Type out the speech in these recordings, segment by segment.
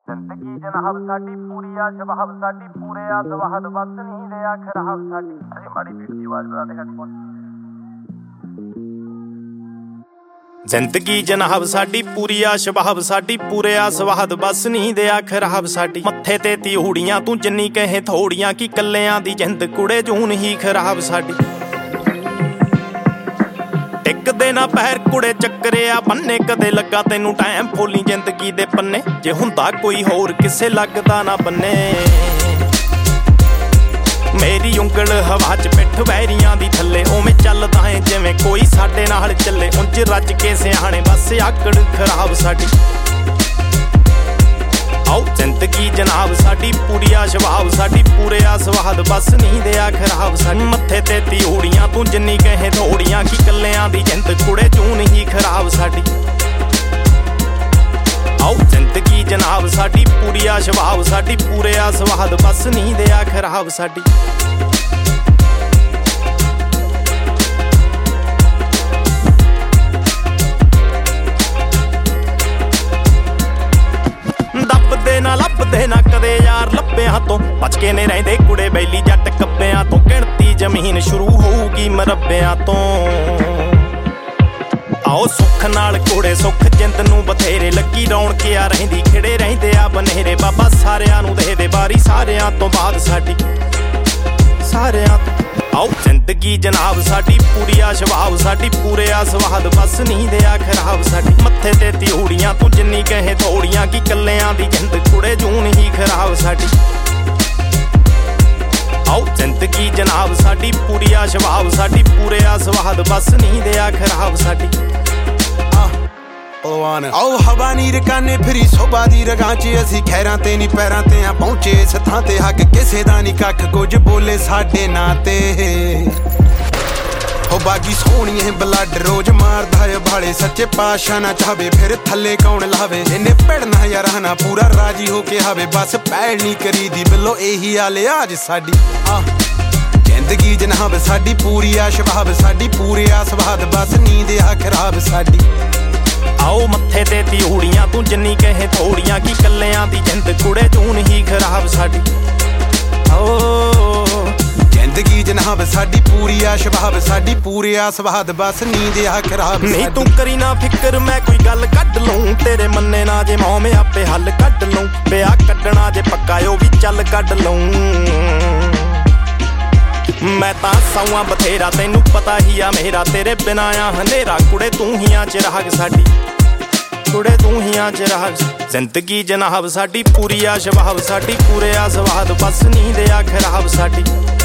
जिंदगी जनाब साडी पूरी आ शबाब साडी पूरे आ सवाद बस नींद आ खराब साडी अरे माड़ी बीट दी आवाज बता देगा कौन जिंदगी जनाब साडी पूरी आ शबाब साडी पूरे आ सवाद बस नींद आ खराब साडी मत्थे ते तिहूड़ियां तू जिन्नी कहे थोड़ियां कि कल्लियां दी जिंद कुड़े जून ही खराब साडी टिकदे ना पैर कुड़े चक्करे आ बन्ने कदे लगा तैनू टाइम फुल्ली जिंदगी दे पन्ने जे हुंदा कोई होर किसे लगदा ना बन्ने मेरी उंगल हवा च पिठ वैरियां दी थल्ले उवें चलदा है जिवें कोई साडे नाल चले उंज रज के सियाणे बस आकड़ खराब साडी आओ जिंदगी जनाब साडी पूरी आ शबाब साडी पूरे आ सवाद बस नींद आ खराब साडी मत्थे ते तिहूड़ियां तू जिन्नी कहे थोड़ियां कि कल्लियां दी जिंद कुड़े जून ही खराब साडी आओ जिंदगी जनाब साडी पूरी आ शबाब साडी पूरे आ सवाद बस नींद आ खराब साडी ਲੱਭਦੇ ਨਾ ਕਦੇ ਯਾਰ ਲੱਭਿਆਂ ਤੋਂ ਬਚ ਕੇ ਨੇ ਰਹਿੰਦੇ ਕੁੜੇ ਬੈਲੀ ਜੱਟ ਕੱਬਿਆਂ ਤੋਂ ਗਿਣਤੀ ਜ਼ਮੀਨ ਸ਼ੁਰੂ ਹੋਊਗੀ ਮਰੱਬਿਆਂ ਤੋਂ ਆਓ ਸੁੱਖ ਨਾਲ ਕੋੜੇ ਸੁੱਖ ਜਿੰਦ ਨੂੰ ਬਥੇਰੇ ਲੱਗੀ ਰੌਣਕ ਆ ਰਹਿੰਦੀ ਖਿੜੇ ਰਹਿੰਦੇ ਆ ਬਨੇਰੇ ਬਾਬਾ ਸਾਰਿਆਂ ਨੂੰ ਦੇਵੇ ਬਾਰੀ ਸਾਰਿਆਂ ਤੋਂ ਬਾਅਦ ਸਾਡੀ ਸਾਰਿਆਂ ਤੋਂ ਆਓ ਜ਼ਿੰਦਗੀ ਜਨਾਬ ਸਾਡੀ ਪੂਰੀ ਆ ਸ਼ਬਾਬ ਸਾਡੀ ਪੂਰੇ ਆ ਸਵਾਦ ਬਸ ਨੀਂਦ ਆ ਖਰਾਬ ਸਾਡੀ ਮੱਥੇ ਤੇ ਤਿਹੂੜੀਆਂ ਤੂੰ ਜਿੰਨੀ ਕਹੇ ਥੋੜੀਆਂ ਕਿ ਕੱਲਿਆਂ ਦੀ ਜਿੰਦ ਕੁੜੇ ਜੂਨ ਹੀ ਖਰਾਬ ਸਾਡੀ ਆਓ ਜ਼ਿੰਦਗੀ ਜਨਾਬ ਸਾਡੀ ਪੂਰੀ ਆ ਸ਼ਬਾਬ ਸਾਡੀ ਪੂਰੇ ਆ ਸਵਾਦ ਬਸ ਨੀਂਦ ਆ ਖਰਾਬ ਸਾਡੀ ਆਓ ਹਵਾ ਨੀ ਰਕਾਨੇ ਫਿਰੀ ਸੋਭਾ ਦੀ ਰਗਾਂ 'ਚ ਅਸੀਂ ਖੈਰਾਂ ਤੇ ਨੀ ਪੈਰਾਂ ਤੇ ਆ ਪਹੁੰਚੇ ਇਸ ਥਾਂ ਤੇ ਹੱਕ ਕਿਸੇ ਦਾ ਨੀ ਕੱਖ ਕੁਝ ਬੋਲੇ ਸਾਡੇ ਨਾਂ ਤੇ ਹੋ ਬਾਗੀ ਸੋਹਣੀਏ ਬਲੱਡ ਰੋਜ਼ ਮਾਰਦਾ ਏ ਭਾਲੇ ਸੱਚੇ ਪਾਤਸ਼ਾਹ ਨਾ ਚਾਹਵੇ ਫਿਰ ਥੱਲੇ ਕੌਣ ਲਾਵੇ ਇਹਨੇ ਭਿੜਨਾ ਯਾਰਾਂ ਨਾ ਪੂਰਾ ਰਾਜੀ ਹੋ ਕੇ ਹਾਵੇ ਬਸ ਪੈੜ ਨੀ ਕਰੀਦੀ ਬਿੱਲੋ ਇਹੀ ਆ ਲਿਆਜ ਸਾਡੀ ਜ਼ਿੰਦਗੀ ਜਨਾਬ ਸਾਡੀ ਪੂਰੀ ਆ ਸ਼ਬਾਬ ਸਾਡੀ ਪੂਰੇ ਆ ਸਵਾਦ ਬਸ ਨੀਂਦ ਆ ਖਰਾਬ ਸਾਡੀ ਆਓ ਮੱਥੇ ਤੇ ਤਿਹੂੜੀਆਂ ਤੂੰ ਜਿੰਨੀ ਕਹੇ ਥੋੜੀਆਂ ਕਿ ਕੱਲਿਆਂ ਦੀ ਜਿੰਦ ਕੁੜੇ ਜੂਨ ਹੀ ਖਰਾਬ ਸਾਡੀ ਓ ਜ਼ਿੰਦਗੀ ਜਨਾਬ ਸਾਡੀ ਪੂਰੀ ਆ ਸ਼ਬਾਬ ਸਾਡੀ ਪੂਰੇ ਆ ਸਵਾਦ ਬਸ ਨੀਂਦ ਆ ਖਰਾਬ ਨਹੀਂ ਤੂੰ ਕਰੀ ਨਾ ਫਿਕਰ ਮੈਂ ਕੋਈ ਗੱਲ ਕੱਢ ਲੂੰ ਤੇਰੇ ਮੰਨੇ ਨਾ ਜੇ ਮੌਂ ਮੈਂ ਆਪੇ ਹੱਲ ਕੱਢ ਲੂੰ ਪਿਆ ਕੱਢਣਾ ਜੇ ਪੱਕਾ ਉਹ ਵੀ ਚੱਲ ਕੱਢ ਲੂੰ ਮੈਂ ਤਾਂ ਸੌਆਂ ਬਥੇਰਾ ਤੈਨੂੰ ਪਤਾ ਹੀ ਆ ਮੇਰਾ ਤੇਰੇ ਬਿਨਾਂ ਆ ਹਨੇਰਾ ਕੁੜੇ ਤੂੰ ਹੀ ਆ ਚਿਰਾਗ ਸਾਡੀ ਕੁੜੇ ਤੂੰ ਹੀ ਆ ਚਿਰਾਗ ਜ਼ਿੰਦਗੀ ਜਨਾਬ ਸਾਡੀ ਪੂਰੀ ਆ ਸ਼ਬਾਬ ਸਾਡੀ ਪੂਰੇ ਆ ਸਵਾਦ ਬਸ ਨੀਂਦ ਆ ਖਰਾਬ ਸਾਡੀ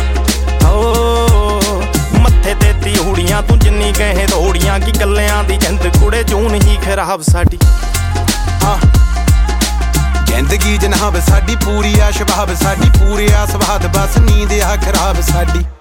ਓ ਮੱਥੇ ਤੇ ਤਿਹੂੜੀਆਂ ਤੂੰ ਜਿੰਨੀ ਕਹੇ ਥੋੜੀਆਂ ਕਿ ਕੱਲਿਆਂ ਦੀ ਜਿੰਦ ਕੁੜੇ ਜੂਨ ਹੀ ਖਰਾਬ ਸਾਡੀ ਜ਼ਿੰਦਗੀ ਜਨਾਬ ਸਾਡੀ ਪੂਰੀ ਆ ਸ਼ਬਾਬ ਸਾਡੀ ਪੂਰੇ ਆ ਸਵਾਦ ਬਸ ਨੀਂਦ ਆ ਖਰਾਬ ਸਾਡੀ